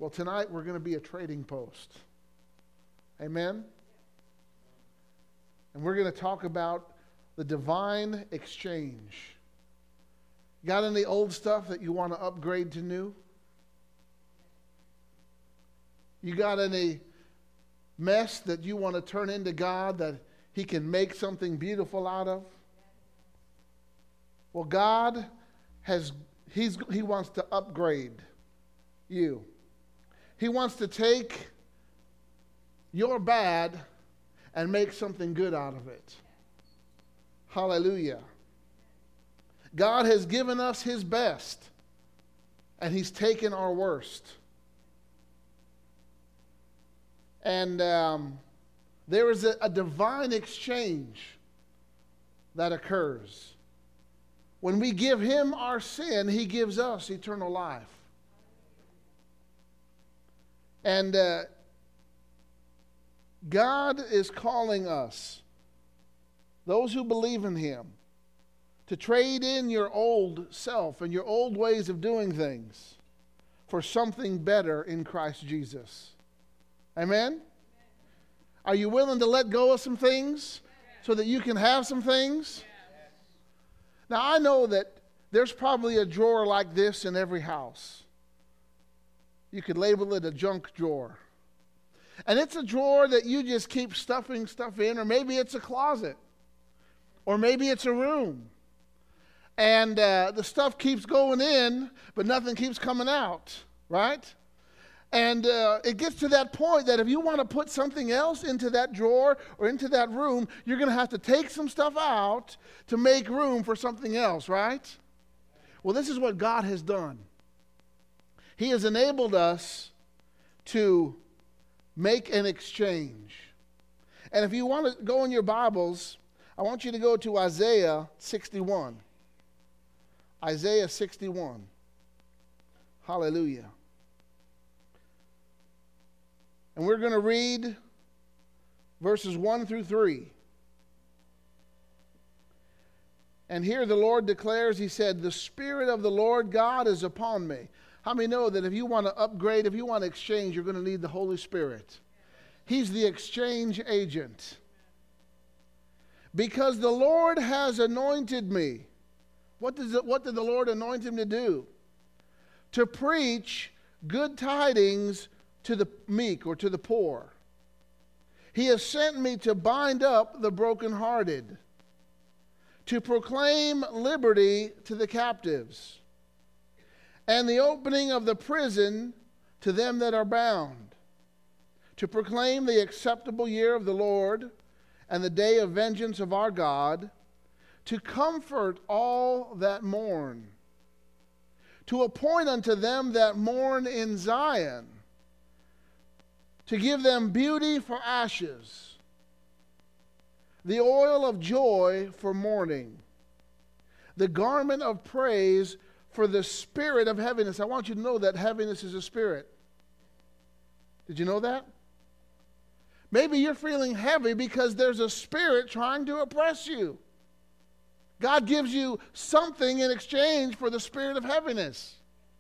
Well, tonight we're going to be a trading post. Amen? And we're going to talk about the divine exchange. Got any old stuff that you want to upgrade to new? You got any mess that you want to turn into God that He can make something beautiful out of? Well, God He wants to upgrade you. He wants to take your bad and make something good out of it. Hallelujah. God has given us His best, and He's taken our worst. And there is a divine exchange that occurs. When we give Him our sin, He gives us eternal life. And God is calling us, those who believe in Him, to trade in your old self and your old ways of doing things for something better in Christ Jesus. Amen? Are you willing to let go of some things so that you can have some things? Now, I know that there's probably a drawer like this in every house. You could label it a junk drawer. And it's a drawer that you just keep stuffing stuff in, or maybe it's a closet, or maybe it's a room. And the stuff keeps going in, but nothing keeps coming out, right? And it gets to that point that if you want to put something else into that drawer or into that room, you're going to have to take some stuff out to make room for something else, right? Well, this is what God has done. He has enabled us to make an exchange. And if you want to go in your Bibles, I want you to go to Isaiah 61. Isaiah 61. Hallelujah. And we're going to read verses 1 through 3. And here the Lord declares, He said, "The Spirit of the Lord God is upon me." How many know that if you want to upgrade, if you want to exchange, you're going to need the Holy Spirit? He's the exchange agent. Because the Lord has anointed me. What did the Lord anoint Him to do? To preach good tidings to the meek, or to the poor. He has sent me to bind up the brokenhearted, to proclaim liberty to the captives, and the opening of the prison to them that are bound, to proclaim the acceptable year of the Lord and the day of vengeance of our God, to comfort all that mourn, to appoint unto them that mourn in Zion, to give them beauty for ashes, the oil of joy for mourning, the garment of praise for the spirit of heaviness. I want you to know that heaviness is a spirit. Did you know that? Maybe you're feeling heavy because there's a spirit trying to oppress you. God gives you something in exchange for the spirit of heaviness.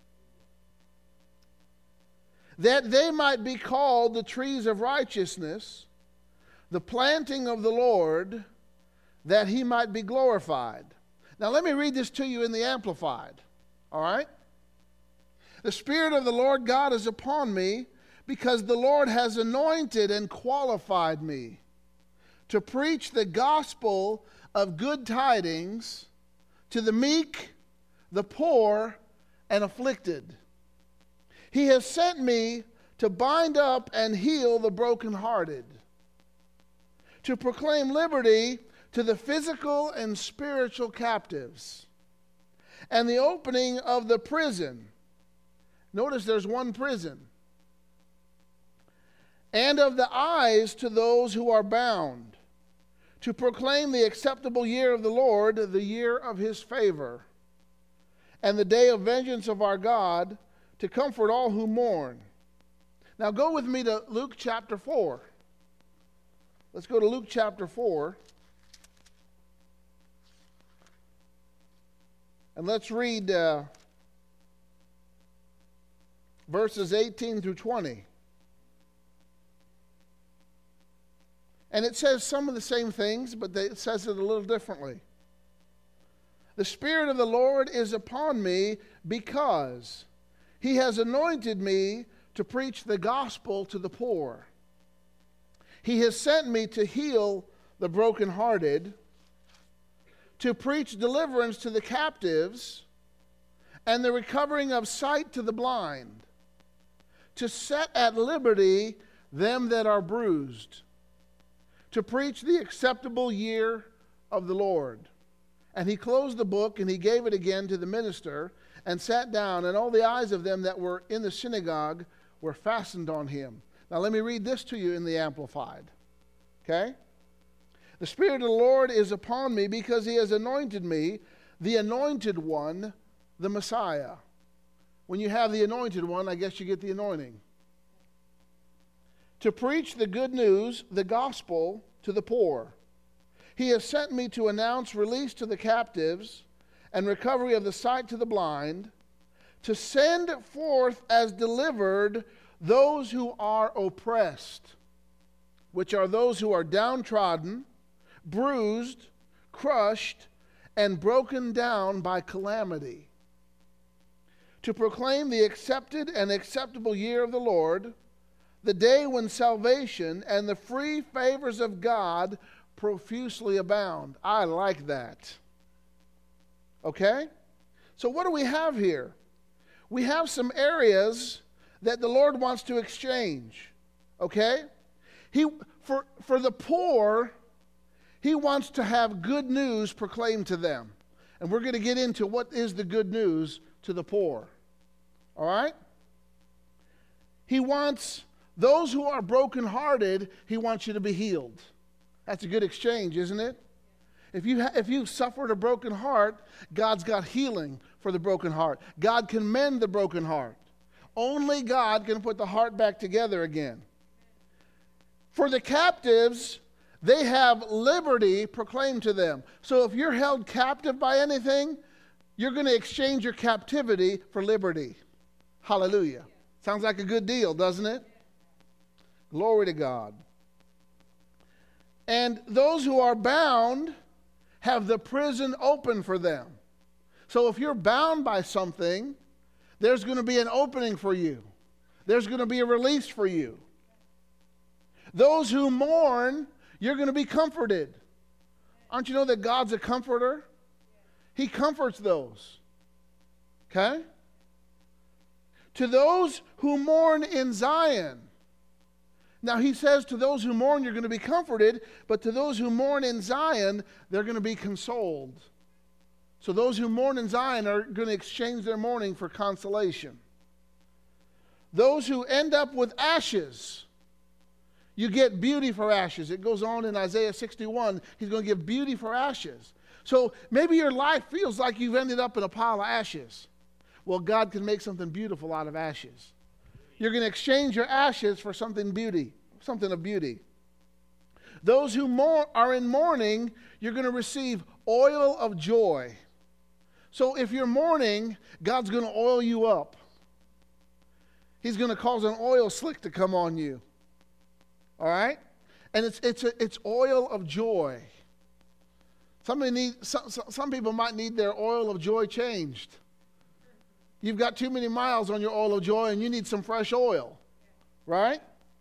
That they might be called the trees of righteousness, the planting of the Lord, that He might be glorified. Now let me read this to you in the Amplified. All right? The Spirit of the Lord God is upon me, because the Lord has anointed and qualified me to preach the gospel of good tidings to the meek, the poor, and afflicted. He has sent me to bind up and heal the brokenhearted, to proclaim liberty to the physical and spiritual captives, and the opening of the prison. Notice there's one prison. And of the eyes to those who are bound, to proclaim the acceptable year of the Lord, the year of His favor, and the day of vengeance of our God, to comfort all who mourn. Now go with me to Luke chapter 4. Let's go to Luke chapter 4. And let's read verses 18 through 20. And it says some of the same things, but it says it a little differently. The Spirit of the Lord is upon me because He has anointed me to preach the gospel to the poor. He has sent me to heal the brokenhearted, to preach deliverance to the captives, and the recovering of sight to the blind, to set at liberty them that are bruised, to preach the acceptable year of the Lord. And he closed the book, and he gave it again to the minister, and sat down, and all the eyes of them that were in the synagogue were fastened on him. Now let me read this to you in the Amplified. Okay? The Spirit of the Lord is upon me because He has anointed me, the anointed one, the Messiah. When you have the anointed one, I guess you get the anointing. To preach the good news, the gospel, to the poor. He has sent me to announce release to the captives and recovery of the sight to the blind, to send forth as delivered those who are oppressed, which are those who are downtrodden, bruised, crushed, and broken down by calamity, to proclaim the accepted and acceptable year of the Lord, the day when salvation and the free favors of God profusely abound. I like that. Okay? So what do we have here? We have some areas that the Lord wants to exchange. Okay? For the poor, He wants to have good news proclaimed to them. And we're going to get into what is the good news to the poor. All right? He wants those who are brokenhearted, He wants you to be healed. That's a good exchange, isn't it? If you've suffered a broken heart, God's got healing for the broken heart. God can mend the broken heart. Only God can put the heart back together again. For the captives, they have liberty proclaimed to them. So if you're held captive by anything, you're going to exchange your captivity for liberty. Hallelujah. Sounds like a good deal, doesn't it? Glory to God. And those who are bound have the prison open for them. So if you're bound by something, there's going to be an opening for you. There's going to be a release for you. Those who mourn, you're going to be comforted. Aren't you know that God's a comforter? He comforts those. Okay? To those who mourn in Zion. Now he says to those who mourn, you're going to be comforted, but to those who mourn in Zion, they're going to be consoled. So those who mourn in Zion are going to exchange their mourning for consolation. Those who end up with ashes, you get beauty for ashes. It goes on in Isaiah 61. He's going to give beauty for ashes. So maybe your life feels like you've ended up in a pile of ashes. Well, God can make something beautiful out of ashes. You're going to exchange your ashes for something of beauty. Those who are in mourning, you're going to receive oil of joy. So if you're mourning, God's going to oil you up. He's going to cause an oil slick to come on you. All right? And it's oil of joy. Some people might need their oil of joy changed. You've got too many miles on your oil of joy and you need some fresh oil. Right?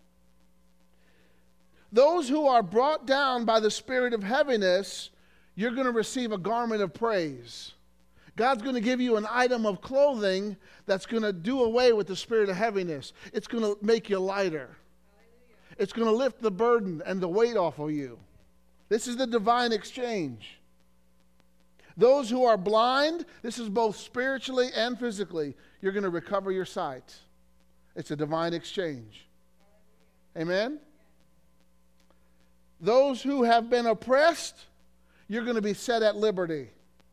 Those who are brought down by the spirit of heaviness, you're going to receive a garment of praise. God's going to give you an item of clothing that's going to do away with the spirit of heaviness. It's going to make you lighter. It's going to lift the burden and the weight off of you. This is the divine exchange. Those who are blind, this is both spiritually and physically, you're going to recover your sight. It's a divine exchange. Amen? Those who have been oppressed, you're going to be set at liberty.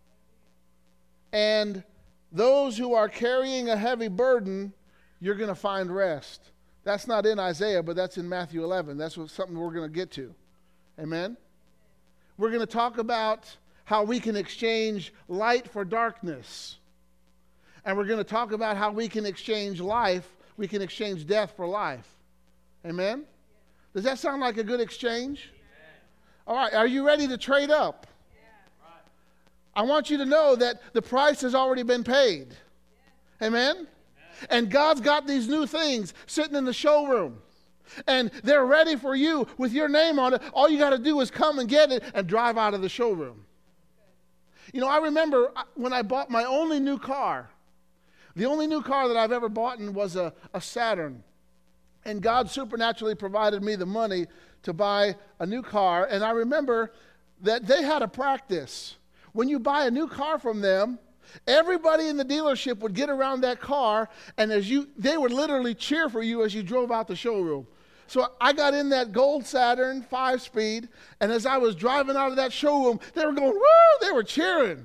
And those who are carrying a heavy burden, you're going to find rest. That's not in Isaiah, but that's in Matthew 11. That's something we're going to get to. Amen? We're going to talk about how we can exchange light for darkness. And we're going to talk about how we can exchange life we can exchange death for life. Amen? Does that sound like a good exchange? All right, are you ready to trade up? I want you to know that the price has already been paid. Amen? And God's got these new things sitting in the showroom. And they're ready for you with your name on it. All you got to do is come and get it and drive out of the showroom. You know, I remember when I bought my only new car. The only new car that I've ever bought was a Saturn. And God supernaturally provided me the money to buy a new car. And I remember that they had a practice. When you buy a new car from them, everybody in the dealership would get around that car, and they would literally cheer for you as you drove out the showroom. So I got in that gold Saturn 5-speed, and as I was driving out of that showroom, they were going, woo! They were cheering.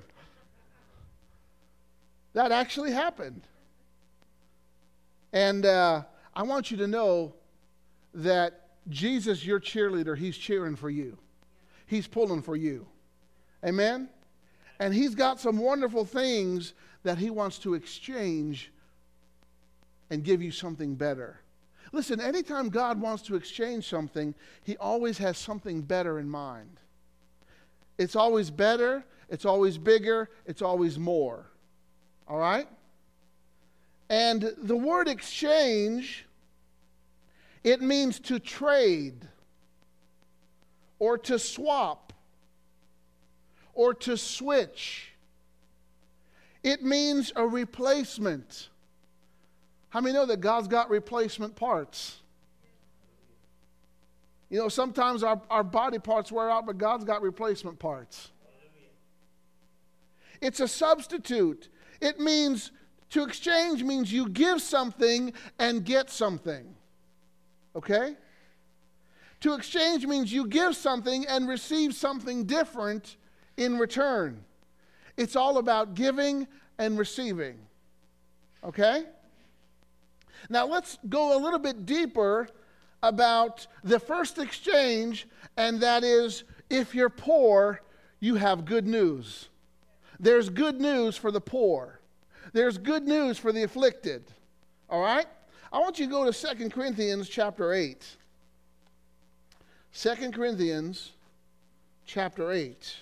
That actually happened. And I want you to know that Jesus, your cheerleader, he's cheering for you. He's pulling for you. Amen? And he's got some wonderful things that he wants to exchange and give you something better. Listen, anytime God wants to exchange something, he always has something better in mind. It's always better, it's always bigger, it's always more. All right? And the word exchange, it means to trade or to swap or to switch. It means a replacement. How many know that God's got replacement parts? You know, sometimes our body parts wear out, but God's got replacement parts. It's a substitute. It means, to exchange means you give something and get something. Okay? To exchange means you give something and receive something different in return. It's all about giving and receiving. Okay? Now let's go a little bit deeper about the first exchange, and that is, if you're poor, you have good news. There's good news for the poor. There's good news for the afflicted. All right? I want you to go to 2 Corinthians chapter 8. 2 Corinthians chapter 8.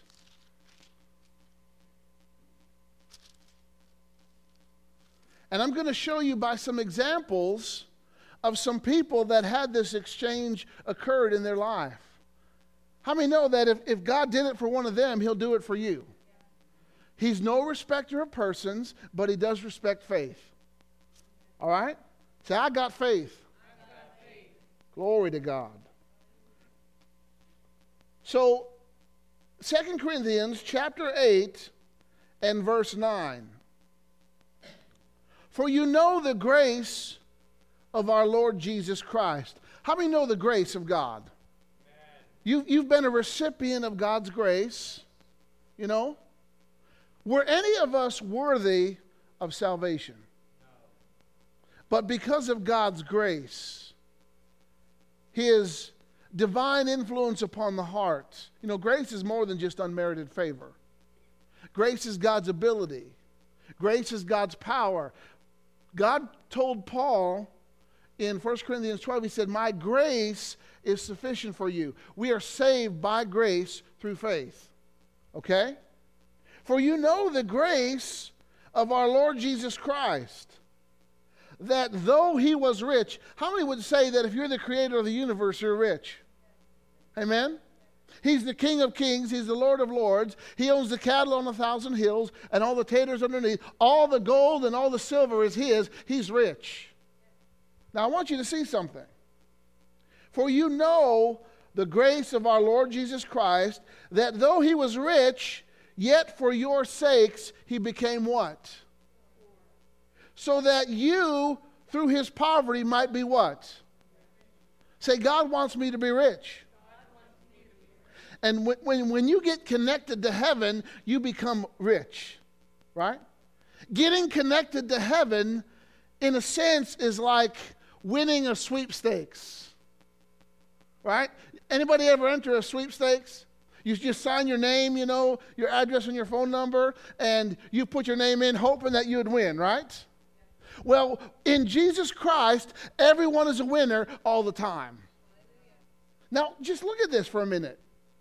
And I'm going to show you by some examples of some people that had this exchange occurred in their life. How many know that if God did it for one of them, he'll do it for you? He's no respecter of persons, but he does respect faith. All right? Say, I got faith. Glory to God. So, 2 Corinthians chapter 8 and verse 9. For you know the grace of our Lord Jesus Christ. How many know the grace of God? You've been a recipient of God's grace. You know? Were any of us worthy of salvation? But because of God's grace, his divine influence upon the heart. You know, grace is more than just unmerited favor. Grace is God's ability. Grace is God's power. God told Paul in 1 Corinthians 12, he said, my grace is sufficient for you. We are saved by grace through faith. Okay? For you know the grace of our Lord Jesus Christ, that though he was rich, how many would say that if you're the creator of the universe, you're rich? Amen? He's the King of kings. He's the Lord of lords. He owns the cattle on 1,000 hills and all the taters underneath. All the gold and all the silver is his. He's rich. Now I want you to see something. For you know the grace of our Lord Jesus Christ, that though he was rich, yet for your sakes he became what? So that you, through his poverty, might be what? Say, God wants me to be rich. And when you get connected to heaven, you become rich, right? Getting connected to heaven, in a sense, is like winning a sweepstakes, right? Anybody ever enter a sweepstakes? You just sign your name, you know, your address and your phone number, and you put your name in hoping that you would win, right? Well, in Jesus Christ, everyone is a winner all the time. Now, just look at this for a minute.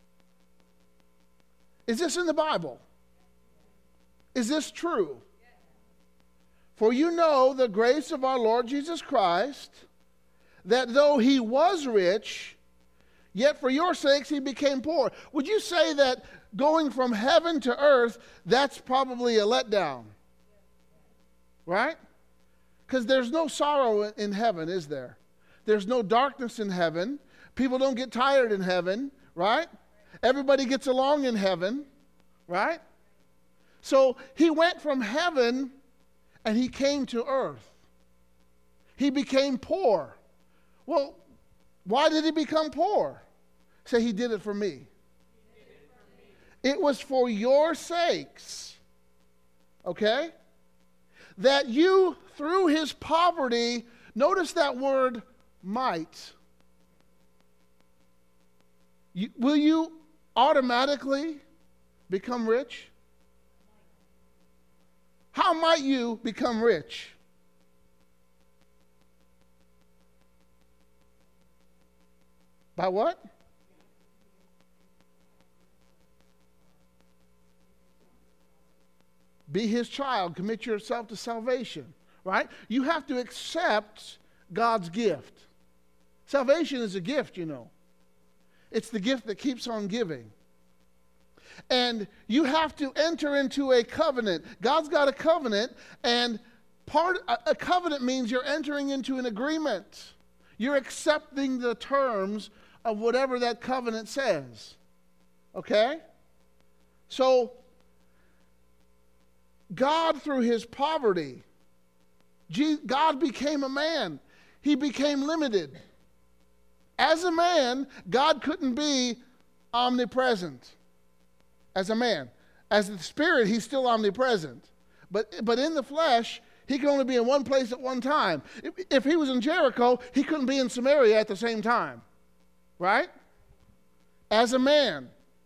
Is this in the Bible? Is this true? For you know the grace of our Lord Jesus Christ, that though he was rich, yet for your sakes he became poor. Would you say that going from heaven to earth, that's probably a letdown? Right? Because there's no sorrow in heaven, is there? There's no darkness in heaven. People don't get tired in heaven, right? Everybody gets along in heaven, right? So he went from heaven and he came to earth. He became poor. Well, why did he become poor? Say, he did it for me. It was for your sakes, okay? That you, through his poverty, notice that word might. Will you automatically become rich? How might you become rich? By what? Be his child. Commit yourself to salvation. Right? You have to accept God's gift. Salvation is a gift, you know. It's the gift that keeps on giving. And you have to enter into a covenant. God's got a covenant, and a covenant means you're entering into an agreement. You're accepting the terms of whatever that covenant says. Okay? So, God, through his poverty, God became a man. He became limited. As a man, God couldn't be omnipresent. As a man. As the Spirit, he's still omnipresent. But in the flesh, he could only be in one place at one time. If he was in Jericho, he couldn't be in Samaria at the same time. Right? As a man.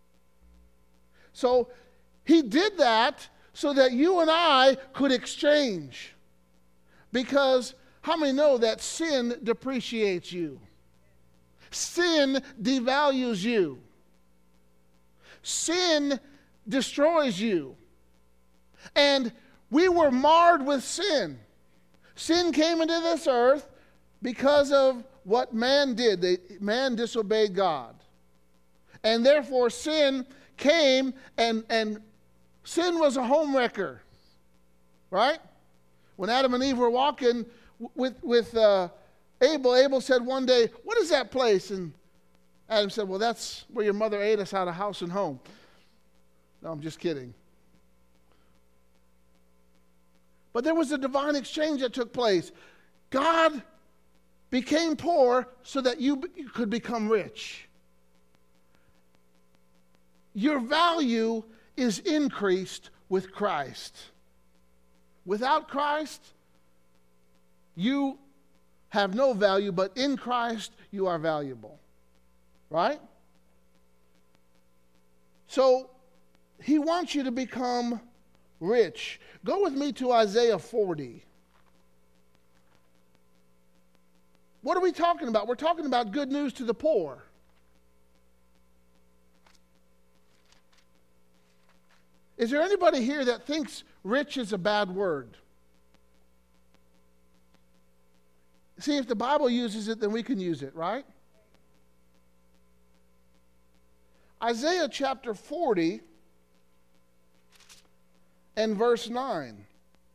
So he did that so that you and I could exchange. Because how many know that sin depreciates you? Sin devalues you. Sin destroys you. And we were marred with sin. Sin came into this earth because of what man did. Man disobeyed God. And therefore sin came, and sin was a homewrecker. Right? When Adam and Eve were walking with Abel said one day, "What is that place?" And Adam said, "Well, that's where your mother ate us out of house and home." No, I'm just kidding. But there was a divine exchange that took place. God became poor so that you could become rich. Your value is increased with Christ. Without Christ, you have no value, but in Christ, you are valuable. Right? So, he wants you to become rich. Go with me to Isaiah 40. What are we talking about? We're talking about good news to the poor. Is there anybody here that thinks rich is a bad word? See, if the Bible uses it, then we can use it, right? Isaiah chapter 40 and verse 9.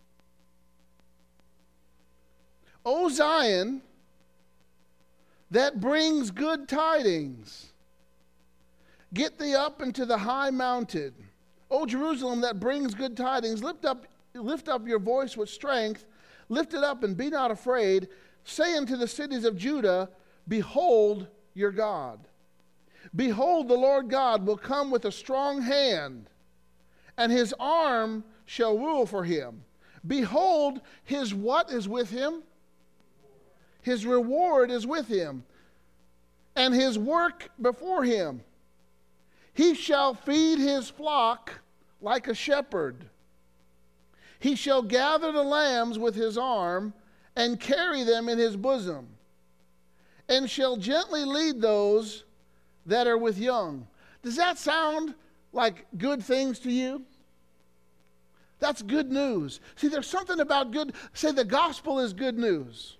O Zion, that brings good tidings, get thee up into the high mountain. O Jerusalem, that brings good tidings, lift up your voice with strength, lift it up and be not afraid. Say unto the cities of Judah, behold your God. Behold, the Lord God will come with a strong hand, and his arm shall rule for him. Behold, his what is with him? His reward is with him, and his work before him. He shall feed his flock like a shepherd. He shall gather the lambs with his arm and carry them in his bosom, and shall gently lead those that are with young. Does that sound like good things to you? That's good news. See, there's something about good. Say the gospel is good news.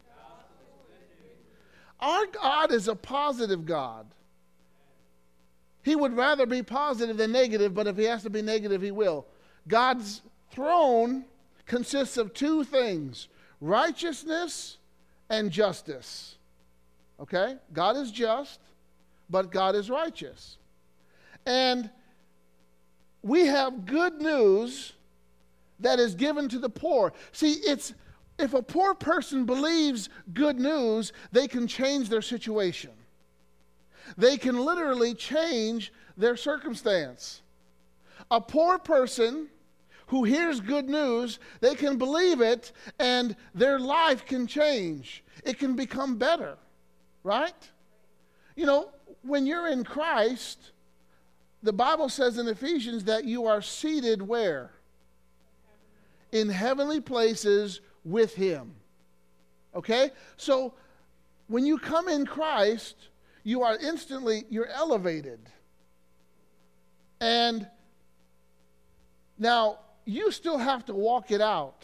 Our God is a positive God. He would rather be positive than negative, but if he has to be negative, he will. God's throne consists of two things: righteousness and justice. Okay? God is just, but God is righteous. And we have good news that is given to the poor. See, if a poor person believes good news, they can change their situation. They can literally change their circumstance. A poor person who hears good news, they can believe it, and their life can change. It can become better, right? You know, when you're in Christ, the Bible says in Ephesians that you are seated where? In heavenly places with him. Okay? So when you come in Christ, you are you're elevated. And now you still have to walk it out.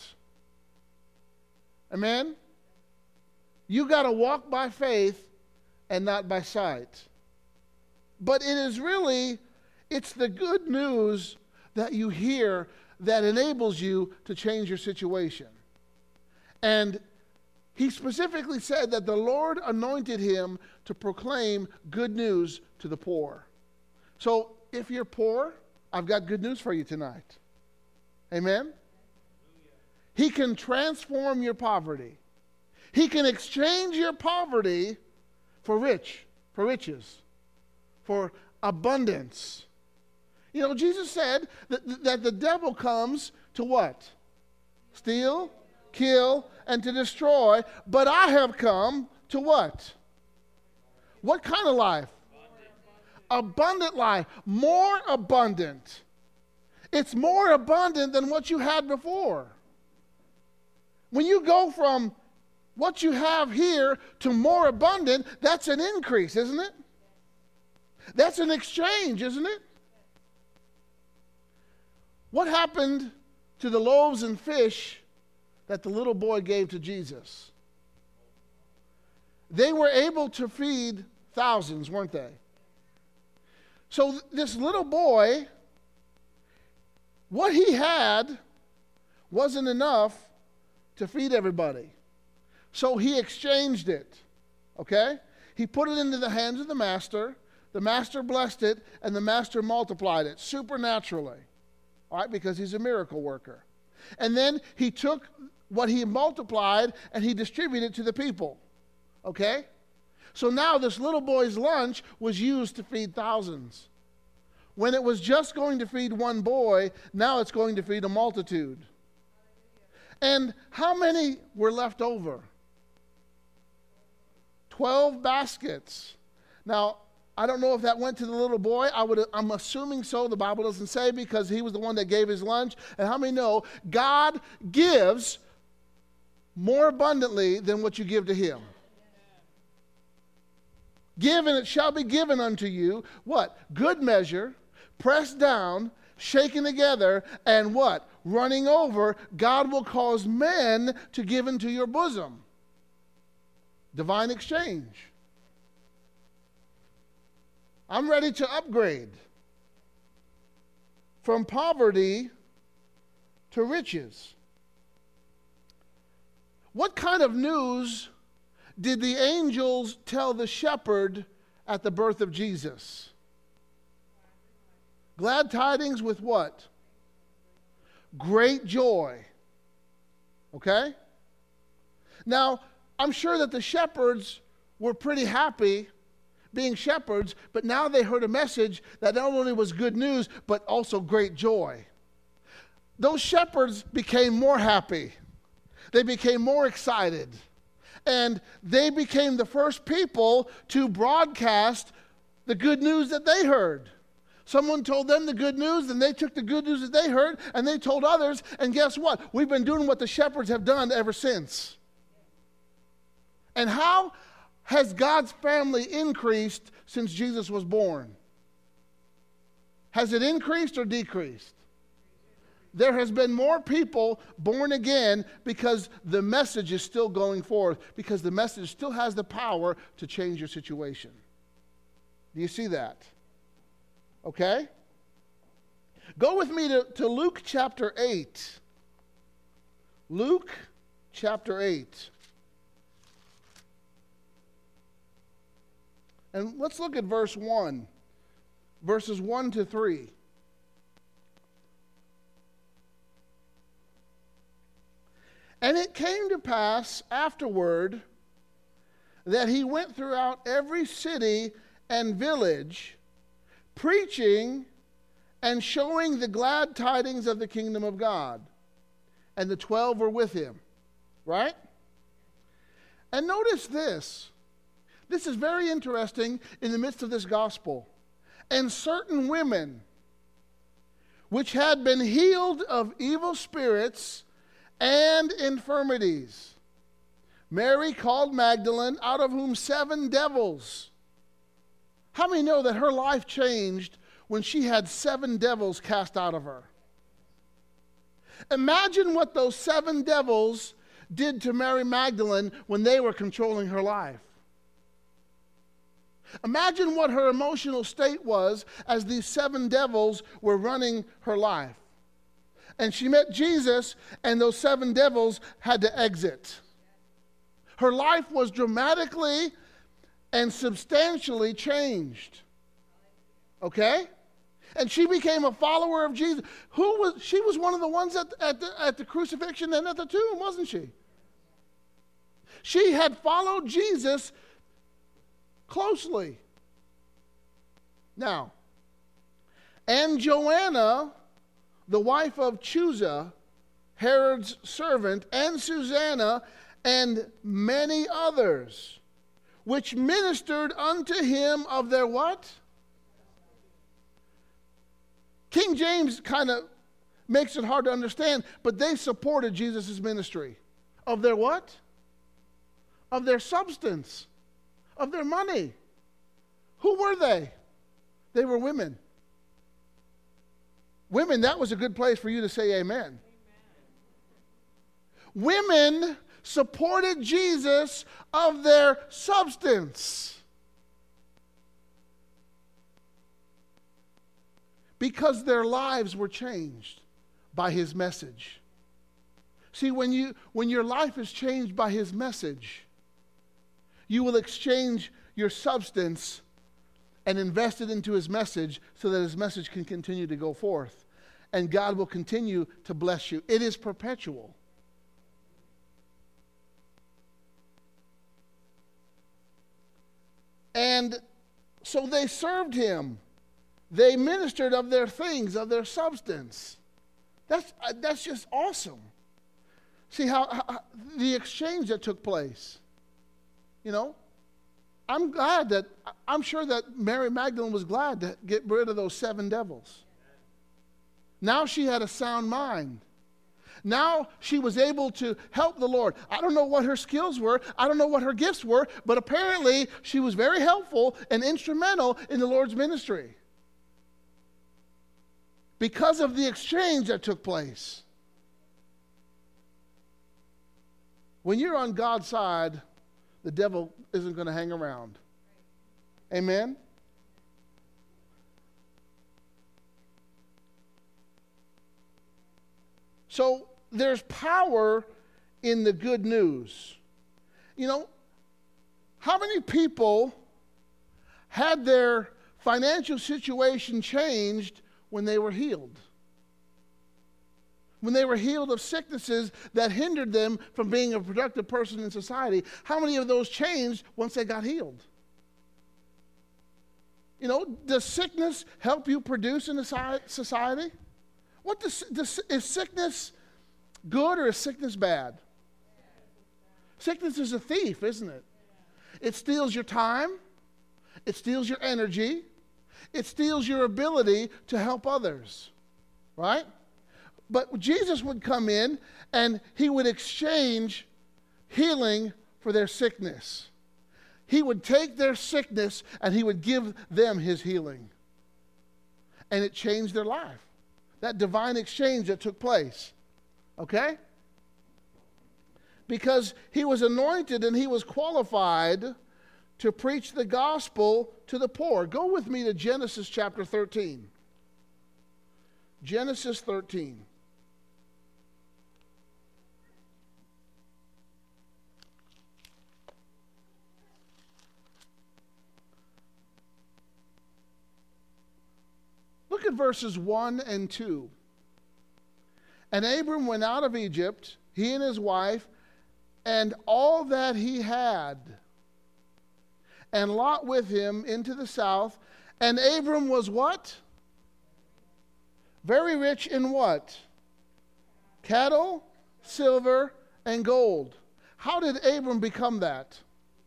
Amen? You got to walk by faith and not by sight. But it's the good news that you hear that enables you to change your situation. And he specifically said that the Lord anointed him to proclaim good news to the poor. So if you're poor, I've got good news for you tonight. Amen? He can transform your poverty. He can exchange your poverty for riches, for abundance. You know, Jesus said that the devil comes to what? Steal, kill, and to destroy. But I have come to what? What kind of life? Abundant life. More abundant. It's more abundant than what you had before. When you go from what you have here to more abundant, that's an increase, isn't it? That's an exchange, isn't it? What happened to the loaves and fish that the little boy gave to Jesus? They were able to feed thousands, weren't they? So this little boy, what he had wasn't enough to feed everybody. So he exchanged it, okay? He put it into the hands of the master. The master blessed it, and the master multiplied it supernaturally. All right, because he's a miracle worker. And then he took what he multiplied and he distributed it to the people. Okay? So now this little boy's lunch was used to feed thousands. When it was just going to feed one boy, now it's going to feed a multitude. And how many were left over? 12 baskets. Now, I don't know if that went to the little boy. I'm assuming so. The Bible doesn't say, because he was the one that gave his lunch. And how many know God gives more abundantly than what you give to him? Give and it shall be given unto you. What? Good measure, pressed down, shaken together, and what? Running over. God will cause men to give into your bosom. Divine exchange. I'm ready to upgrade from poverty to riches. What kind of news did the angels tell the shepherd at the birth of Jesus? Glad tidings with what? Great joy. Okay? Now, I'm sure that the shepherds were pretty happy being shepherds, but now they heard a message that not only was good news, but also great joy. Those shepherds became more happy. They became more excited. And they became the first people to broadcast the good news that they heard. Someone told them the good news, and they took the good news that they heard, and they told others, and guess what? We've been doing what the shepherds have done ever since. And how has God's family increased since Jesus was born? Has it increased or decreased? There has been more people born again because the message is still going forth, because the message still has the power to change your situation. Do you see that? Okay? Go with me to Luke chapter 8. Luke chapter 8. And let's look at verse 1. Verses 1 to 3. And it came to pass afterward that he went throughout every city and village, preaching and showing the glad tidings of the kingdom of God. And the 12 were with him. Right? And notice this. This is very interesting in the midst of this gospel. And certain women, which had been healed of evil spirits and infirmities, Mary called Magdalene, out of whom 7 devils. How many know that her life changed when she had 7 devils cast out of her? Imagine what those 7 devils did to Mary Magdalene when they were controlling her life. Imagine what her emotional state was as these 7 devils were running her life. And she met Jesus, and those 7 devils had to exit. Her life was dramatically and substantially changed. Okay? And she became a follower of Jesus. She was one of the ones at the crucifixion and at the tomb, wasn't she? She had followed Jesus closely. Now, and Joanna, the wife of Chuza, Herod's servant, and Susanna, and many others, which ministered unto him of their what? King James kind of makes it hard to understand, but they supported Jesus' ministry. Of their what? Of their substance. Of their money. Who were they? They were women. Women, that was a good place for you to say amen. Women supported Jesus of their substance because their lives were changed by his message. See, when your life is changed by his message, you will exchange your substance and invest it into his message so that his message can continue to go forth. And God will continue to bless you. It is perpetual. And so they served him. They ministered of their things, of their substance. That's just awesome. See how the exchange that took place. You know, I'm sure that Mary Magdalene was glad to get rid of those 7 devils. Now she had a sound mind. Now she was able to help the Lord. I don't know what her skills were. I don't know what her gifts were, but apparently she was very helpful and instrumental in the Lord's ministry because of the exchange that took place. When you're on God's side, the devil isn't going to hang around. Amen? So there's power in the good news. You know, how many people had their financial situation changed when they were healed? When they were healed of sicknesses that hindered them from being a productive person in society, how many of those changed once they got healed? You know, does sickness help you produce in a society? Is sickness good or is sickness bad? Sickness is a thief, isn't it? It steals your time. It steals your energy. It steals your ability to help others, right? But Jesus would come in and he would exchange healing for their sickness. He would take their sickness and he would give them his healing. And it changed their life. That divine exchange that took place. Okay? Because he was anointed and he was qualified to preach the gospel to the poor. Go with me to Genesis chapter 13. Genesis 13. Look at verses 1 and 2. And Abram went out of Egypt, he and his wife, and all that he had, and Lot with him into the south. And Abram was what? Very rich in what? Cattle, silver, and gold. How did Abram become that?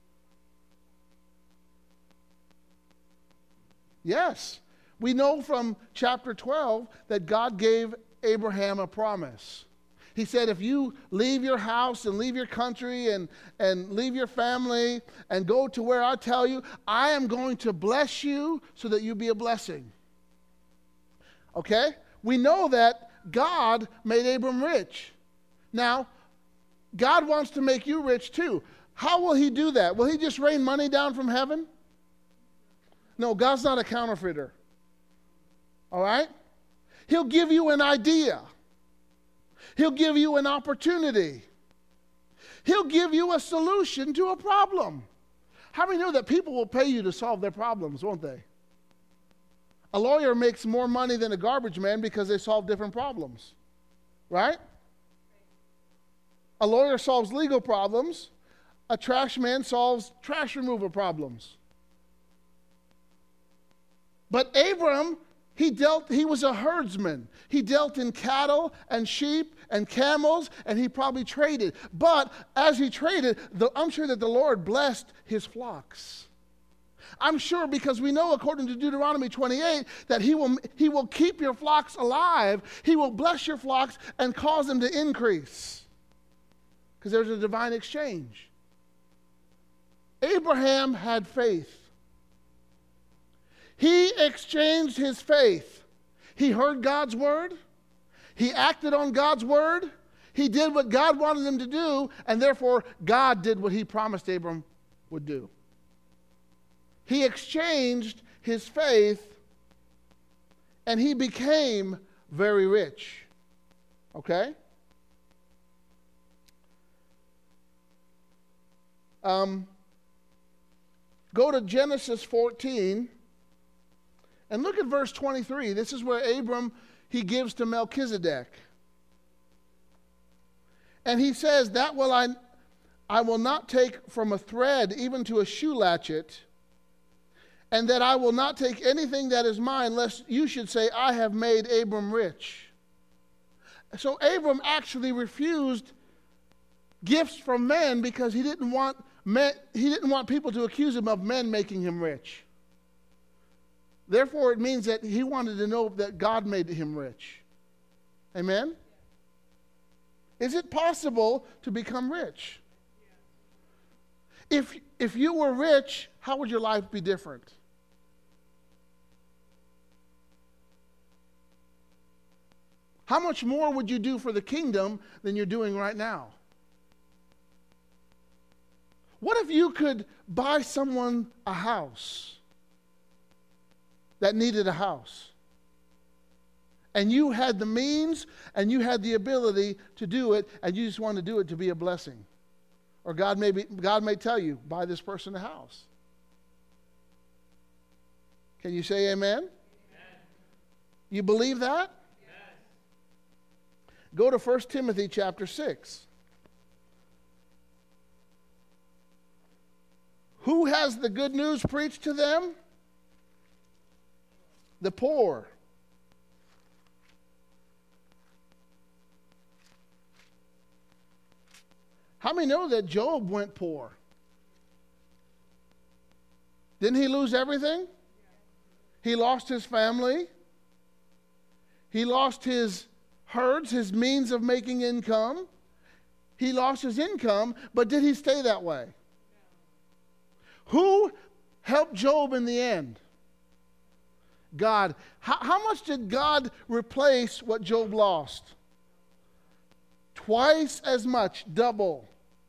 Yes. We know from chapter 12 that God gave Abraham a promise. He said, if you leave your house and leave your country and leave your family and go to where I tell you, I am going to bless you so that you be a blessing. Okay? We know that God made Abram rich. Now, God wants to make you rich too. How will he do that? Will he just rain money down from heaven? No, God's not a counterfeiter. All right? He'll give you an idea. He'll give you an opportunity. He'll give you a solution to a problem. How many know that people will pay you to solve their problems, won't they? A lawyer makes more money than a garbage man because they solve different problems. Right? A lawyer solves legal problems. A trash man solves trash removal problems. But Abram, he was a herdsman. He dealt in cattle and sheep and camels, and he probably traded. But as he traded, I'm sure that the Lord blessed his flocks. I'm sure, because we know according to Deuteronomy 28 that he will keep your flocks alive. He will bless your flocks and cause them to increase. Because there's a divine exchange. Abraham had faith. He exchanged his faith. He heard God's word. He acted on God's word. He did what God wanted him to do, and therefore God did what he promised Abram would do. He exchanged his faith, and he became very rich. Okay? Go to Genesis 14. And look at verse 23. This is where Abram, he gives to Melchizedek. And he says, that will I will not take from a thread even to a shoe latchet, and that I will not take anything that is mine, lest you should say, I have made Abram rich. So Abram actually refused gifts from men because he didn't want people to accuse him of men making him rich. Therefore, it means that he wanted to know that God made him rich. Amen? Is it possible to become rich? If you were rich, how would your life be different? How much more would you do for the kingdom than you're doing right now? What if you could buy someone a house that needed a house, and you had the means and you had the ability to do it, and you just want to do it to be a blessing? Or God may tell you, buy this person a house. Can you say amen? Amen. You believe that? Yes. Go to 1 Timothy chapter 6. Who has the good news preached to them? The poor. How many know that Job went poor? Didn't he lose everything? He lost his family. He lost his herds, his means of making income. He lost his income, but did he stay that way? Who helped Job in the end? God. How much did God replace what Job lost? Twice as much, double.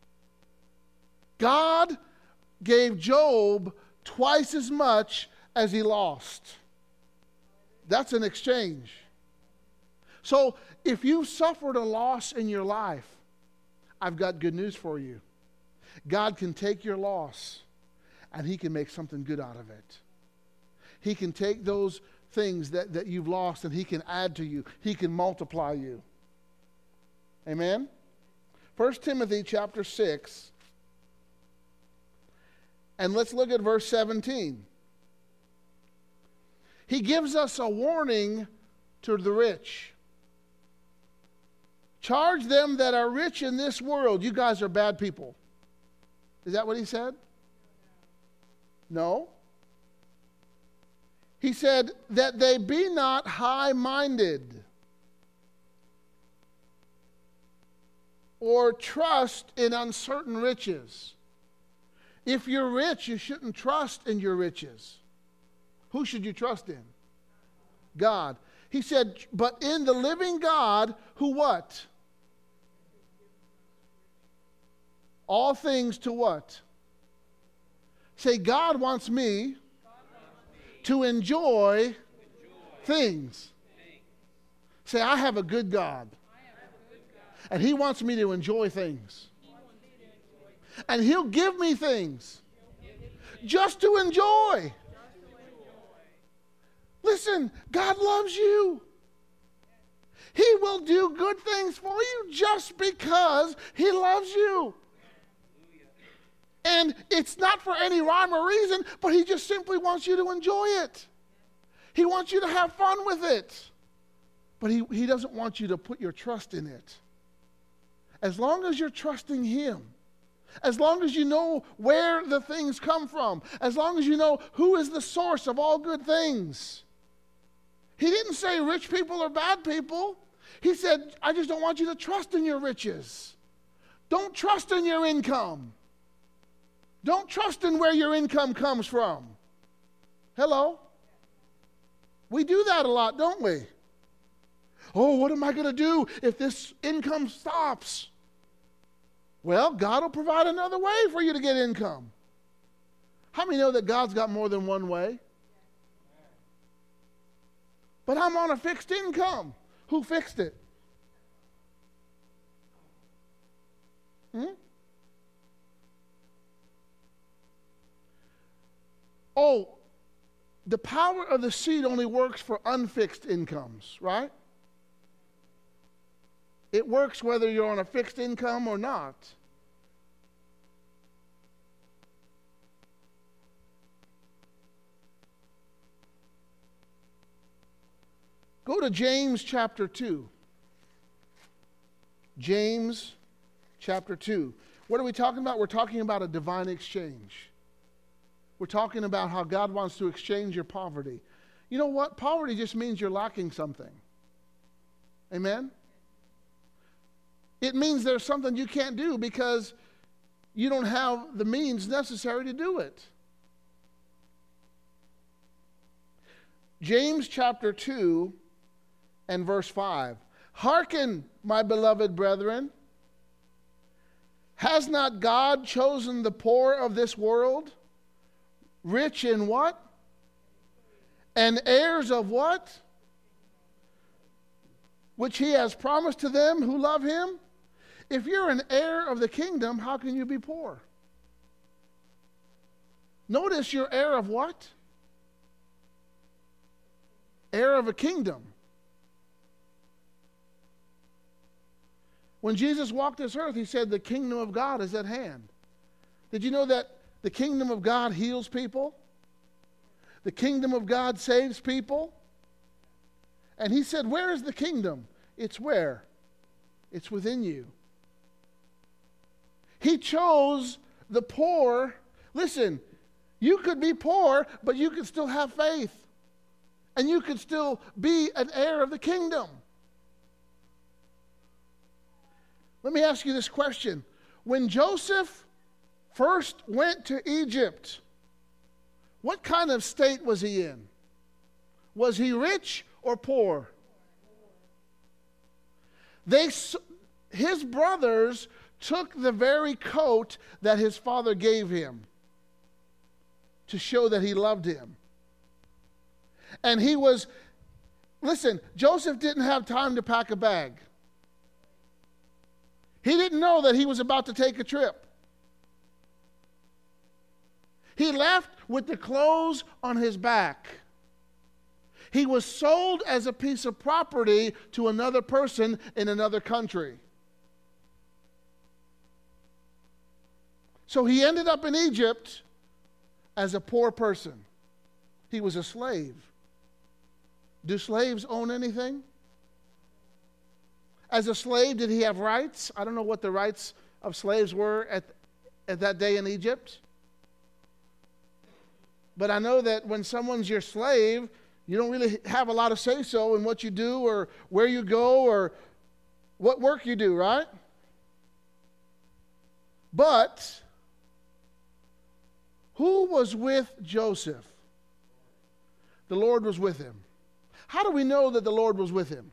God gave Job twice as much as he lost. That's an exchange. So if you suffered a loss in your life, I've got good news for you. God can take your loss and he can make something good out of it. He can take those things that you've lost and he can add to you. He can multiply you. Amen? 1 Timothy chapter 6. And let's look at verse 17. He gives us a warning to the rich. Charge them that are rich in this world. You guys are bad people. Is that what he said? No. He said that they be not high-minded or trust in uncertain riches. If you're rich, you shouldn't trust in your riches. Who should you trust in? God. He said, but in the living God, who what? All things to what? Say, God wants me to enjoy things. Say, I have a good God. And he wants me to enjoy things. And he'll give me things just to enjoy. Listen, God loves you. He will do good things for you just because he loves you. And it's not for any rhyme or reason, but he just simply wants you to enjoy it. He wants you to have fun with it. But he doesn't want you to put your trust in it. As long as you're trusting him, as long as you know where the things come from, as long as you know who is the source of all good things. He didn't say rich people are bad people. He said, I just don't want you to trust in your riches. Don't trust in your income. Don't trust in where your income comes from. Hello? We do that a lot, don't we? Oh, what am I going to do if this income stops? Well, God will provide another way for you to get income. How many know that God's got more than one way? But I'm on a fixed income. Who fixed it? Oh, the power of the seed only works for unfixed incomes, right? It works whether you're on a fixed income or not. Go to James chapter 2. James chapter 2. What are we talking about? We're talking about a divine exchange. We're talking about how God wants to exchange your poverty. You know what? Poverty just means you're lacking something. Amen? It means there's something you can't do because you don't have the means necessary to do it. James chapter 2 and verse 5. Hearken, my beloved brethren. Has not God chosen the poor of this world, rich in what? And heirs of what? Which he has promised to them who love him? If you're an heir of the kingdom, how can you be poor? Notice you're heir of what? Heir of a kingdom. When Jesus walked this earth, he said the kingdom of God is at hand. Did you know that the kingdom of God heals people? The kingdom of God saves people? And he said, where is the kingdom? It's where? It's within you. He chose the poor. Listen, you could be poor, but you could still have faith. and you could still be an heir of the kingdom. Let me ask you this question. When Joseph first went to Egypt, what kind of state was he in? Was he rich or poor? His brothers took the very coat that his father gave him to show that he loved him. And listen, Joseph didn't have time to pack a bag. He didn't know that he was about to take a trip. He left with the clothes on his back. He was sold as a piece of property to another person in another country. So he ended up in Egypt as a poor person. He was a slave. Do slaves own anything? As a slave, did he have rights? I don't know what the rights of slaves were at that day in Egypt. But I know that when someone's your slave, you don't really have a lot of say-so in what you do or where you go or what work you do, right? But who was with Joseph? The Lord was with him. How do we know that the Lord was with him?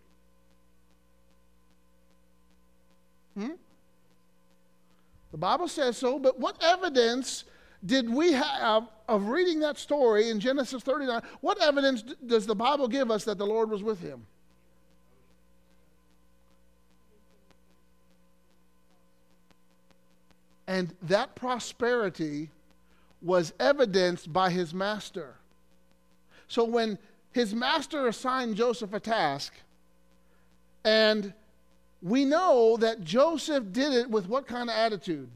The Bible says so, but what evidence did we have of reading that story in Genesis 39? What evidence does the Bible give us that the Lord was with him? And that prosperity was evidenced by his master. So when his master assigned Joseph a task, and we know that Joseph did it with what kind of attitude?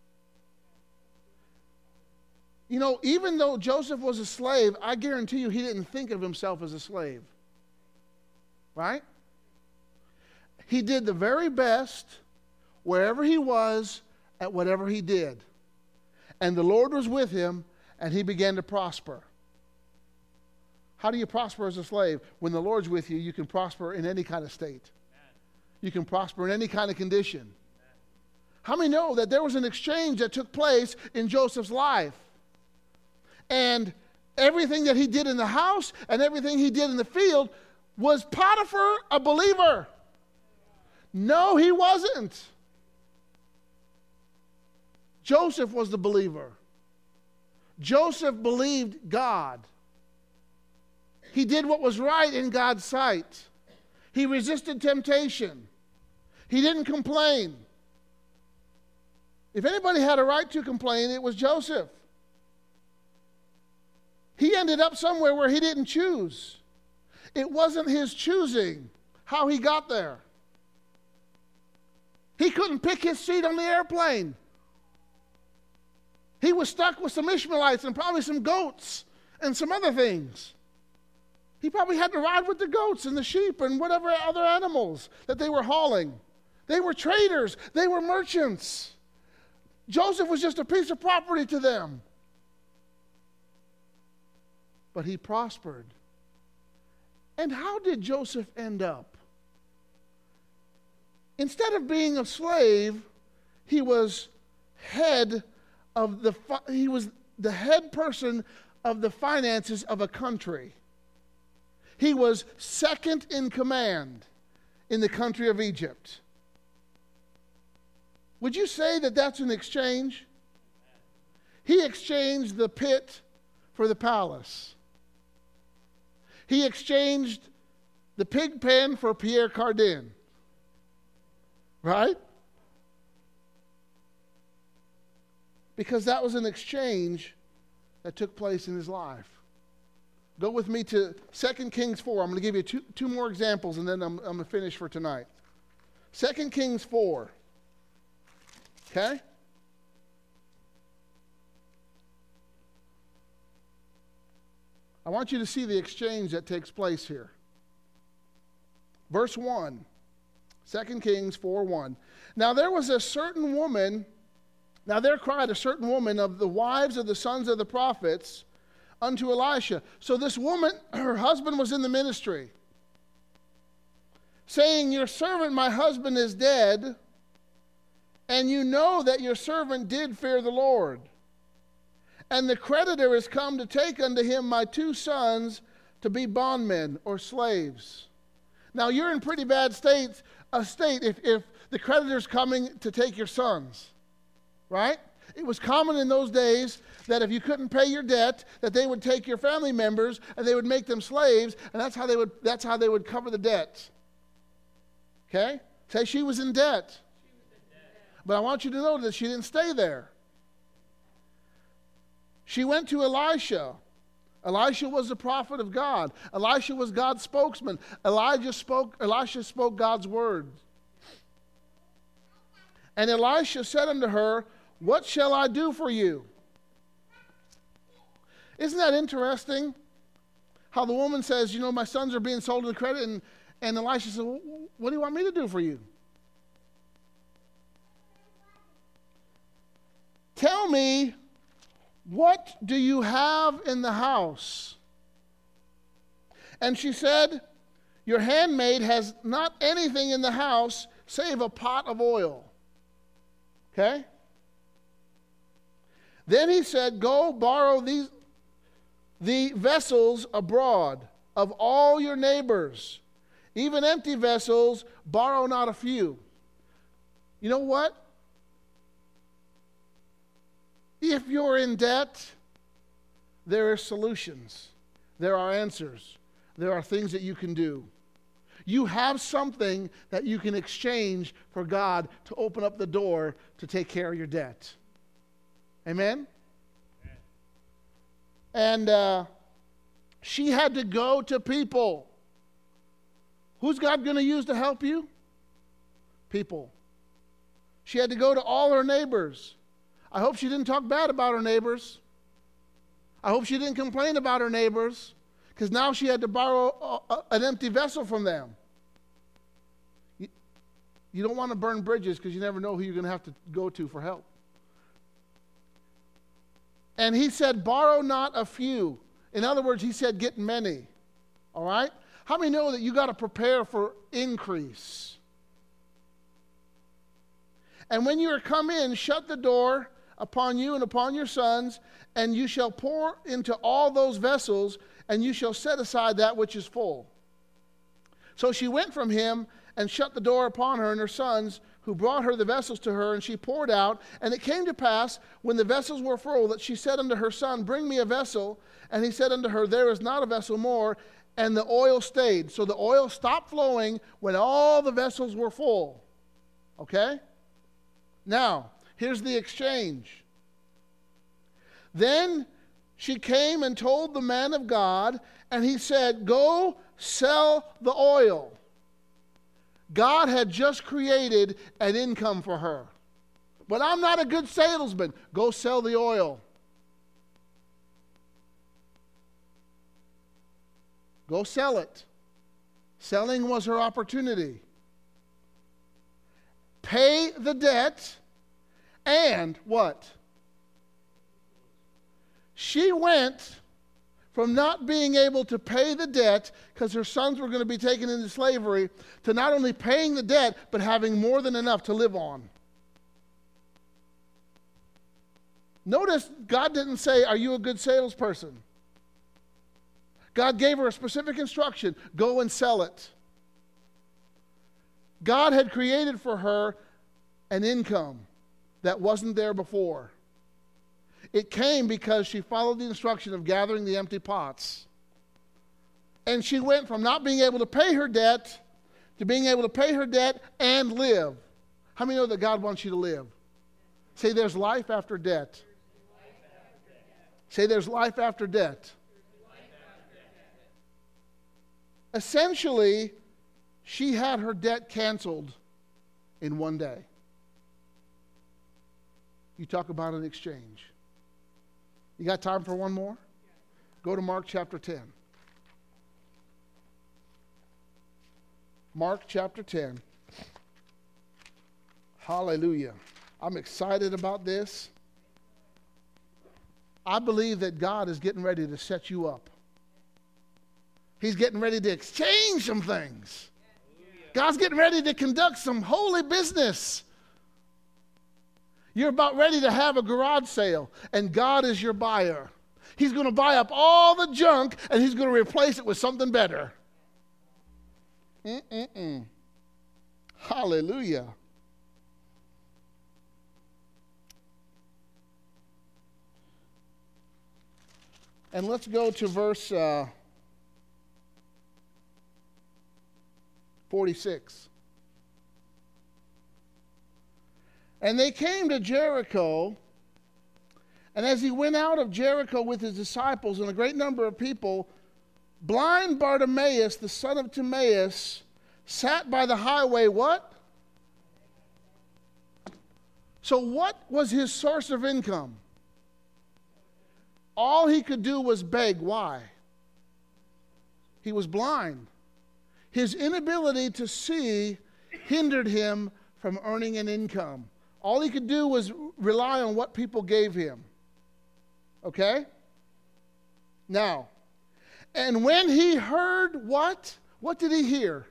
You know, even though Joseph was a slave, I guarantee you he didn't think of himself as a slave. Right? He did the very best wherever he was at whatever he did. And the Lord was with him, and he began to prosper. How do you prosper as a slave? When the Lord's with you, you can prosper in any kind of state. You can prosper in any kind of condition. How many know that there was an exchange that took place in Joseph's life? And everything that he did in the house and everything he did in the field, was Potiphar a believer? No, he wasn't. Joseph was the believer. Joseph believed God. He did what was right in God's sight. He resisted temptation. He didn't complain. If anybody had a right to complain, it was Joseph. He ended up somewhere where he didn't choose. It wasn't his choosing how he got there. He couldn't pick his seat on the airplane. He was stuck with some Ishmaelites and probably some goats and some other things. He probably had to ride with the goats and the sheep and whatever other animals that they were hauling. They were traders. They were merchants. Joseph was just a piece of property to them. But he prospered. And how did Joseph end up? Instead of being a slave, he was he was the head person of the finances of a country. He was second in command in the country of Egypt. Would you say that that's an exchange? He exchanged the pit for the palace. He exchanged the pig pen for Pierre Cardin. Right? Because that was an exchange that took place in his life. Go with me to 2 Kings 4. I'm going to give you two more examples, and then I'm going to finish for tonight. 2 Kings 4. Okay? I want you to see the exchange that takes place here. Verse 1. 2 Kings 4:1. Now there cried a certain woman of the wives of the sons of the prophets unto Elisha. So this woman, her husband was in the ministry, saying, your servant, my husband, is dead, and you know that your servant did fear the Lord. And the creditor is come to take unto him my 2 sons to be bondmen or slaves. Now you're in pretty bad state if the creditor's coming to take your sons, right? It was common in those days that if you couldn't pay your debt, that they would take your family members and they would make them slaves, and that's how they would cover the debt. Okay? Say she was in debt. But I want you to know that she didn't stay there. She went to Elisha. Elisha was the prophet of God. Elisha was God's spokesman. Elisha spoke God's word. And Elisha said unto her, what shall I do for you? Isn't that interesting? How the woman says, you know, my sons are being sold into credit, and Elisha said, well, what do you want me to do for you? Tell me, what do you have in the house? And she said, your handmaid has not anything in the house save a pot of oil. Okay? Then he said, go borrow the vessels abroad of all your neighbors, even empty vessels, borrow not a few. You know what? If you're in debt, there are solutions. There are answers. There are things that you can do. You have something that you can exchange for God to open up the door to take care of your debt. Amen? And she had to go to people. Who's God going to use to help you? People. She had to go to all her neighbors. I hope she didn't talk bad about her neighbors. I hope she didn't complain about her neighbors, because now she had to borrow an empty vessel from them. You don't want to burn bridges, because you never know who you're going to have to go to for help. And he said, borrow not a few. In other words, he said, get many. All right? How many know that you got to prepare for increase? And when you are come in, shut the door upon you and upon your sons, and you shall pour into all those vessels, and you shall set aside that which is full. So she went from him and shut the door upon her and her sons, who brought her the vessels to her, and she poured out. And it came to pass, when the vessels were full, that she said unto her son, bring me a vessel. And he said unto her, there is not a vessel more. And the oil stayed. So the oil stopped flowing when all the vessels were full. Okay? Now, here's the exchange. Then she came and told the man of God, and he said, go sell the oil. God had just created an income for her. But I'm not a good salesman. Go sell the oil. Go sell it. Selling was her opportunity. Pay the debt, and what? She went from not being able to pay the debt because her sons were going to be taken into slavery to not only paying the debt, but having more than enough to live on. Notice God didn't say, are you a good salesperson? God gave her a specific instruction, go and sell it. God had created for her an income that wasn't there before. It came because she followed the instruction of gathering the empty pots. And she went from not being able to pay her debt to being able to pay her debt and live. How many know that God wants you to live? Say, there's life after debt. Say, there's life after debt. Essentially, she had her debt canceled in one day. You talk about an exchange. You got time for one more? Go to Mark chapter 10. Mark chapter 10. Hallelujah. I'm excited about this. I believe that God is getting ready to set you up. He's getting ready to exchange some things. God's getting ready to conduct some holy business. You're about ready to have a garage sale, and God is your buyer. He's going to buy up all the junk, and he's going to replace it with something better. Hallelujah. And let's go to verse 46. And they came to Jericho, and as he went out of Jericho with his disciples and a great number of people, blind Bartimaeus, the son of Timaeus, sat by the highway, what? So what was his source of income? All he could do was beg. Why? He was blind. His inability to see hindered him from earning an income. All he could do was rely on what people gave him. Okay? Now, and when he heard what? What did he hear?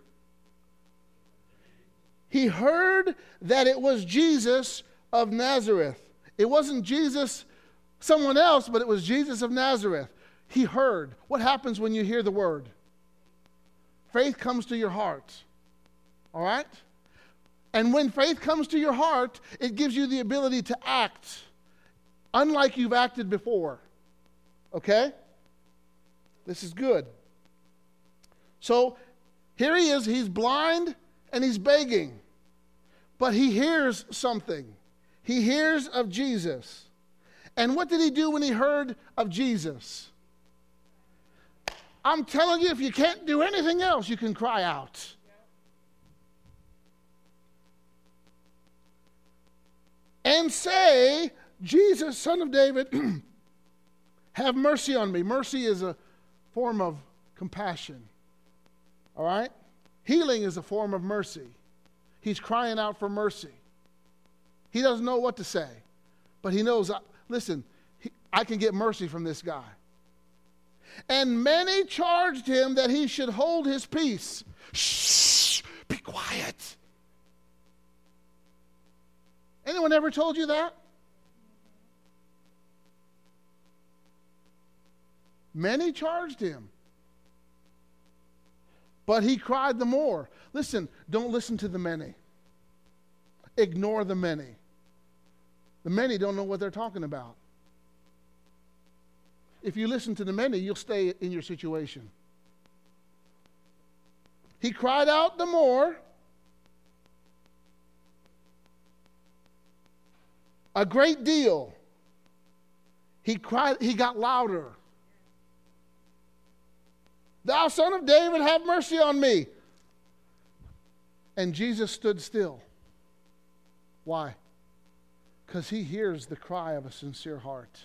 He heard that it was Jesus of Nazareth. It wasn't Jesus, someone else, but it was Jesus of Nazareth. He heard. What happens when you hear the word? Faith comes to your heart. All right? And when faith comes to your heart, it gives you the ability to act unlike you've acted before. Okay? This is good. So here he is. He's blind and he's begging. But he hears something. He hears of Jesus. And what did he do when he heard of Jesus? I'm telling you, if you can't do anything else, you can cry out. And say, Jesus, Son of David, have mercy on me. Mercy is a form of compassion. All right? Healing is a form of mercy. He's crying out for mercy. He doesn't know what to say, but he knows, listen, I can get mercy from this guy. And many charged him that he should hold his peace. Shh, be quiet. Anyone ever told you that? Many charged him. But he cried the more. Listen, don't listen to the many. Ignore the many. The many don't know what they're talking about. If you listen to the many, you'll stay in your situation. He cried out the more. A great deal. He cried, he got louder. Thou Son of David, have mercy on me. And Jesus stood still. Why? Because he hears the cry of a sincere heart.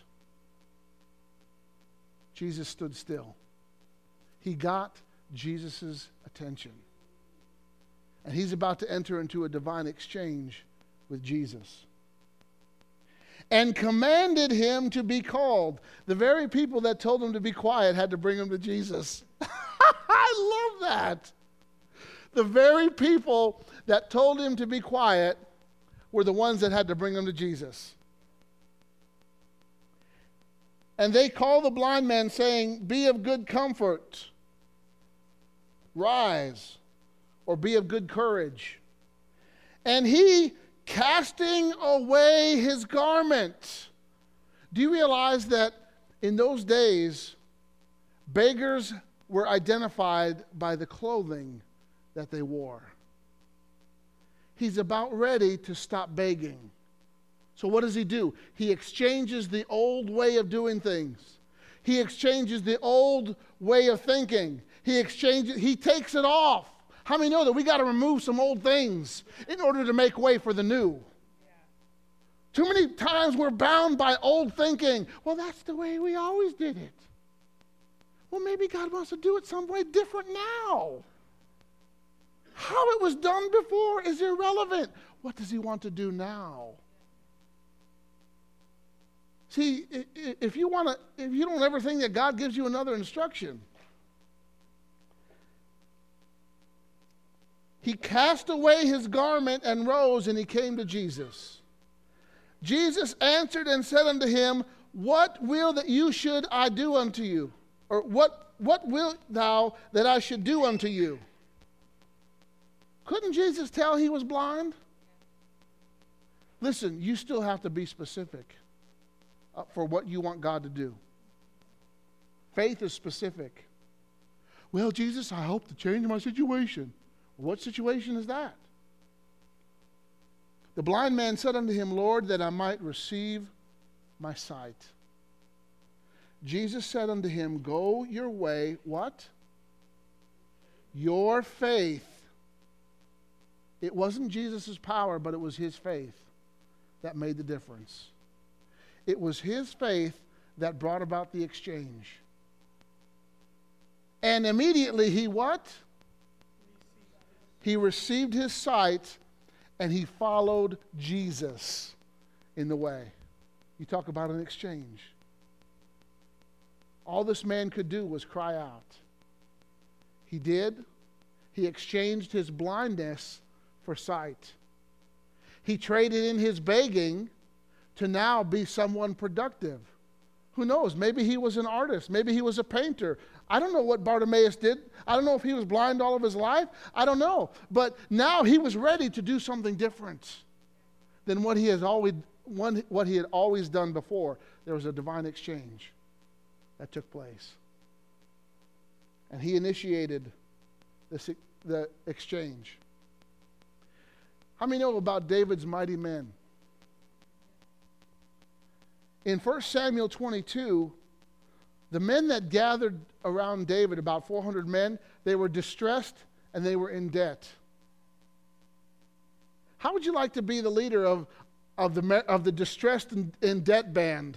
Jesus stood still. He got Jesus' attention. And he's about to enter into a divine exchange with Jesus. And commanded him to be called. The very people that told him to be quiet had to bring him to Jesus. I love that. The very people that told him to be quiet were the ones that had to bring him to Jesus. And they called the blind man, saying, be of good comfort, rise, or be of good courage. And he, casting away his garment. Do you realize that in those days, beggars were identified by the clothing that they wore? He's about ready to stop begging. So what does he do? He exchanges the old way of doing things. He exchanges the old way of thinking. He takes it off. How many know that we got to remove some old things in order to make way for the new? Yeah. Too many times we're bound by old thinking. Well, that's the way we always did it. Well, maybe God wants to do it some way different now. How it was done before is irrelevant. What does he want to do now? See, if you don't ever think that God gives you another instruction. He cast away his garment and rose, and he came to Jesus. Jesus answered and said unto him, What will that you should I do unto you? Or what wilt thou that I should do unto you? Couldn't Jesus tell he was blind? Listen, you still have to be specific for what you want God to do. Faith is specific. Well, Jesus, I hope to change my situation. What situation is that? The blind man said unto him, Lord, that I might receive my sight. Jesus said unto him, Go your way, what? Your faith. It wasn't Jesus' power, but it was his faith that made the difference. It was his faith that brought about the exchange. And immediately he what? He received his sight, and he followed Jesus in the way. You talk about an exchange. All this man could do was cry out. He did. He exchanged his blindness for sight. He traded in his begging to now be someone productive. Who knows? Maybe he was an artist. Maybe he was a painter. I don't know what Bartimaeus did. I don't know if he was blind all of his life. I don't know. But now he was ready to do something different than what he had always done before. There was a divine exchange that took place. And he initiated the exchange. How many know about David's mighty men? In 1 Samuel 22, the men that gathered around David, about 400 men, they were distressed and they were in debt. How would you like to be the leader of the distressed and in debt band?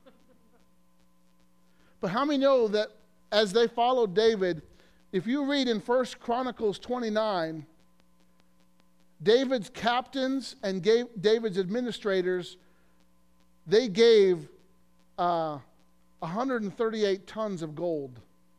But how many know that as they followed David, if you read in 1 Chronicles 29, David's captains and David's administrators, they gave 138 tons of gold.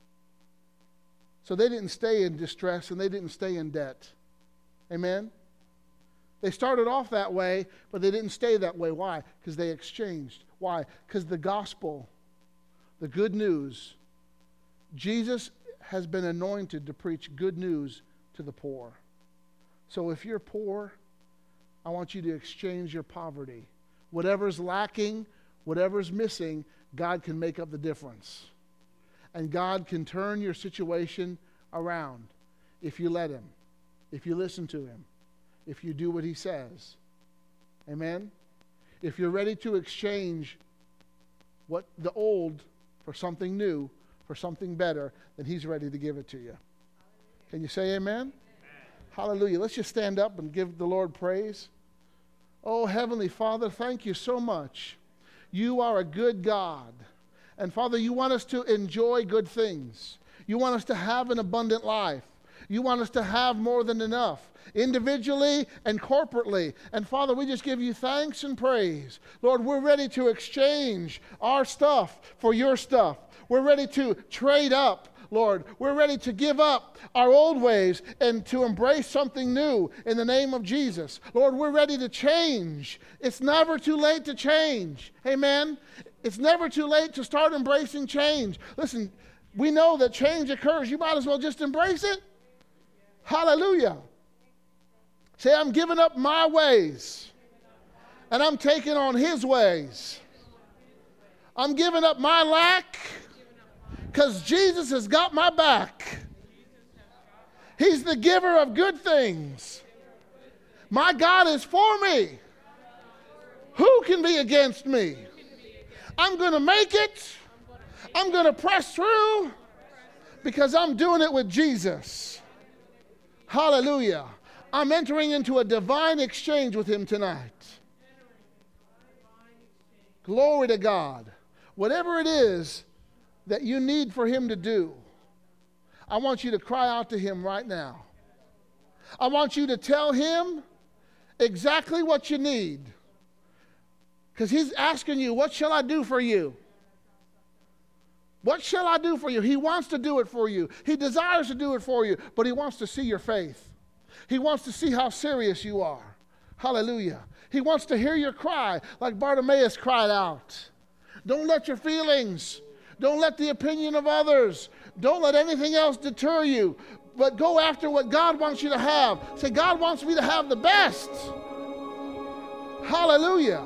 So they didn't stay in distress and they didn't stay in debt. Amen? They started off that way, but they didn't stay that way. Why? Because they exchanged. Why? Because the gospel, the good news, Jesus has been anointed to preach good news to the poor. So if you're poor, I want you to exchange your poverty. Whatever's lacking, whatever's missing, God can make up the difference. And God can turn your situation around if you let Him, if you listen to Him, if you do what He says. Amen? If you're ready to exchange what the old for something new, for something better, then He's ready to give it to you. Can you say amen? Amen. Hallelujah. Let's just stand up and give the Lord praise. Oh, Heavenly Father, thank you so much. You are a good God. And Father, you want us to enjoy good things. You want us to have an abundant life. You want us to have more than enough, individually and corporately. And Father, we just give you thanks and praise. Lord, we're ready to exchange our stuff for your stuff. We're ready to trade up. Lord, we're ready to give up our old ways and to embrace something new in the name of Jesus. Lord, we're ready to change. It's never too late to change. Amen? It's never too late to start embracing change. Listen, we know that change occurs. You might as well just embrace it. Hallelujah. Say, I'm giving up my ways and I'm taking on His ways. I'm giving up my lack because Jesus has got my back. He's the giver of good things. My God is for me. Who can be against me? I'm going to make it. I'm going to press through because I'm doing it with Jesus. Hallelujah. I'm entering into a divine exchange with Him tonight. Glory to God. Whatever it is that you need for Him to do, I want you to cry out to Him right now. I want you to tell Him exactly what you need. Because he's asking you, what shall I do for you? What shall I do for you? He wants to do it for you. He desires to do it for you, but he wants to see your faith. He wants to see how serious you are. Hallelujah. He wants to hear your cry like Bartimaeus cried out. Don't let your feelings, don't let the opinion of others, don't let anything else deter you, but go after what God wants you to have. Say, God wants me to have the best. Hallelujah.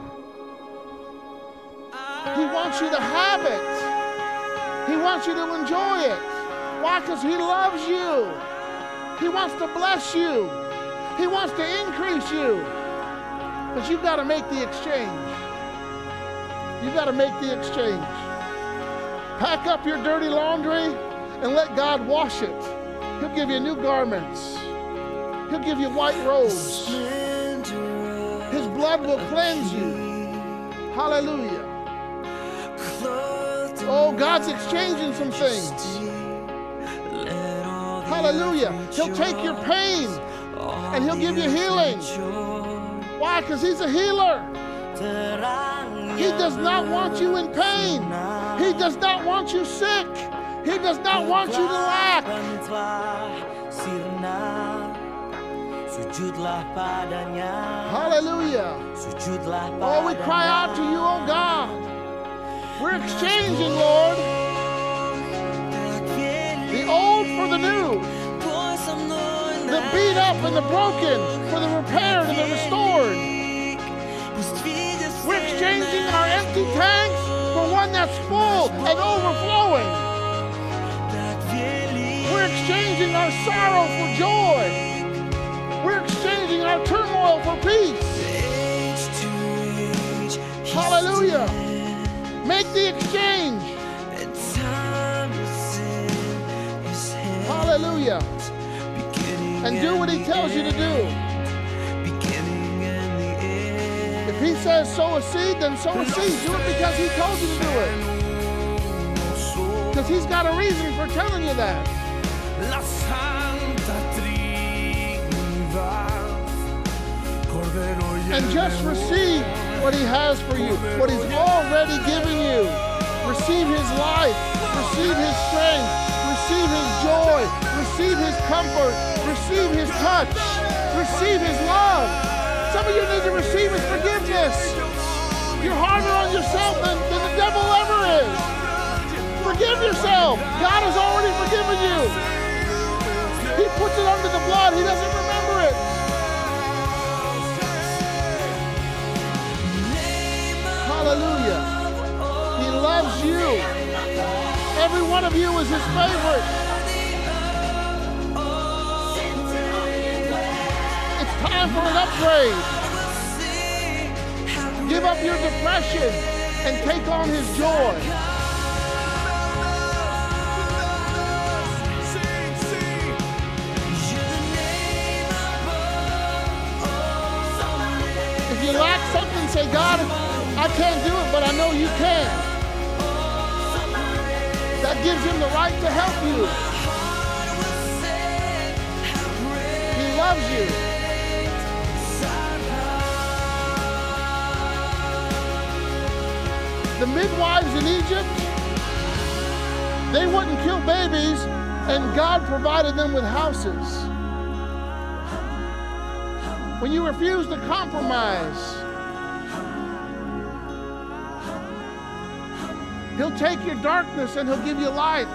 He wants you to have it. He wants you to enjoy it. Why? Because he loves you. He wants to bless you. He wants to increase you. But you've got to make the exchange. You've got to make the exchange. Pack up your dirty laundry and let God wash it. He'll give you new garments. He'll give you white robes. His blood will cleanse you. Hallelujah. Oh, God's exchanging some things. Hallelujah. He'll take your pain and he'll give you healing. Why? Because he's a healer. He does not want you in pain. He does not want you sick. He does not want you to lack. Hallelujah. Oh, we cry out to you, oh God. We're exchanging, Lord, the old for the new, the beat up and the broken for the repaired and the restored. We're exchanging our empty tanks for one that's full and overflowing. We're exchanging our sorrow for joy. We're exchanging our turmoil for peace. Hallelujah. Make the exchange. Hallelujah. And do what he tells you to do. If he says sow a seed, then sow a seed. Do it because he told you to do it. Because he's got a reason for telling you that. And just receive what he has for you, what he's already given you. Receive his life, receive his strength, receive his joy, receive his comfort, receive his touch, receive his love. Some of you need to receive his forgiveness. You're harder on yourself than the devil ever is. Forgive yourself. God has already forgiven you. He puts it under the blood. He doesn't remember it. Hallelujah. He loves you. Every one of you is his favorite. It's time for an upgrade. Give up your depression and take on his joy. If you lack something, say, God, I can't do it, but I know you can. That gives him the right to help you. He loves you. The midwives in Egypt, they wouldn't kill babies, and God provided them with houses. When you refuse to compromise, he'll take your darkness and he'll give you light.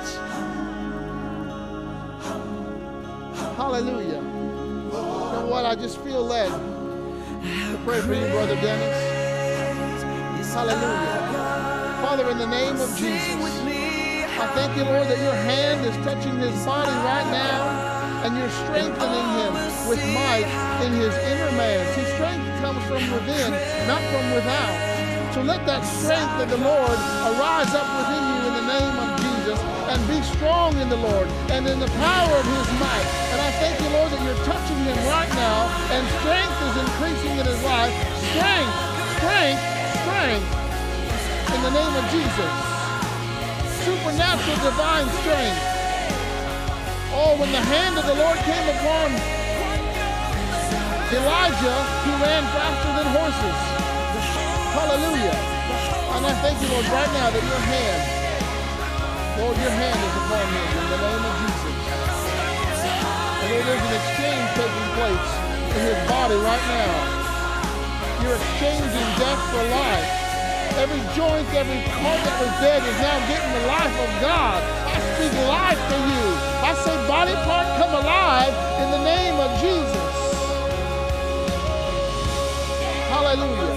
Hallelujah. You know what? I just feel led to pray for you, Brother Dennis. Hallelujah. Father, in the name of Jesus, I thank you, Lord, that your hand is touching his body right now and you're strengthening him with might in his inner man. See, strength comes from within, not from without. So let that strength of the Lord arise up within you in the name of Jesus and be strong in the Lord and in the power of his might. And I thank you, Lord, that you're touching him right now and strength is increasing in his life. Strength, strength, strength in the name of Jesus. Supernatural divine strength. Oh, when the hand of the Lord came upon Elijah, he ran faster than horses. Hallelujah. And I thank you, Lord, right now that your hand, Lord, your hand is upon him in the name of Jesus. And Lord, there's an exchange taking place in his body right now. You're exchanging death for life. Every joint, every part that was dead is now getting the life of God. I speak life to you. I say body part come alive in the name of Jesus. Hallelujah.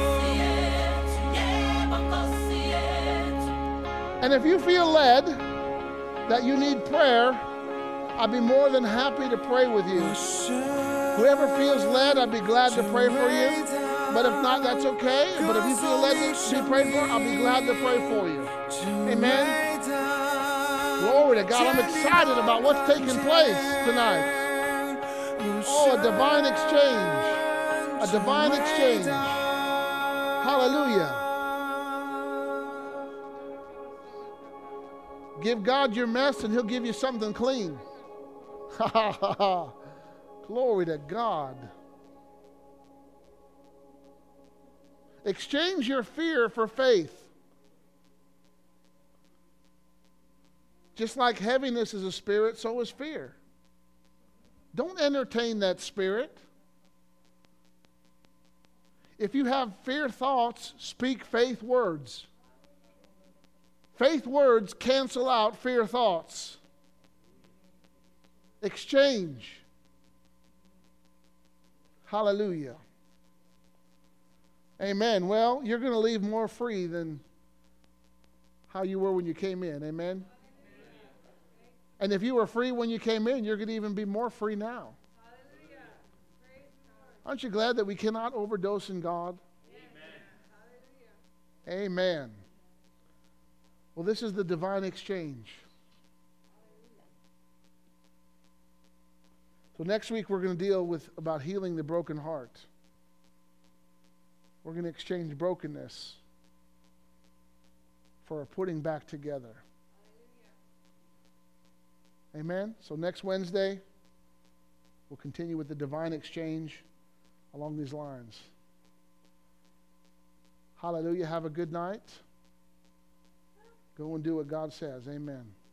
And if you feel led that you need prayer, I'd be more than happy to pray with you. Whoever feels led, I'd be glad to pray for you. But if not, that's okay. But if you feel led to be prayed for, I'll be glad to pray for you. Amen. Glory to God. I'm excited about what's taking place tonight. Oh, a divine exchange. A divine exchange. Hallelujah. Give God your mess and he'll give you something clean. Ha ha ha ha. Glory to God. Exchange your fear for faith. Just like heaviness is a spirit, so is fear. Don't entertain that spirit. If you have fear thoughts, speak faith words. Faith words cancel out fear thoughts. Exchange. Hallelujah. Amen. Well, you're going to leave more free than how you were when you came in. Amen. And if you were free when you came in, you're going to even be more free now. Aren't you glad that we cannot overdose in God? Amen. Amen. Well, this is the divine exchange. So next week we're going to deal with about healing the broken heart. We're going to exchange brokenness for a putting back together. Amen. So next Wednesday we'll continue with the divine exchange along these lines. Hallelujah. Have a good night. Go and do what God says. Amen.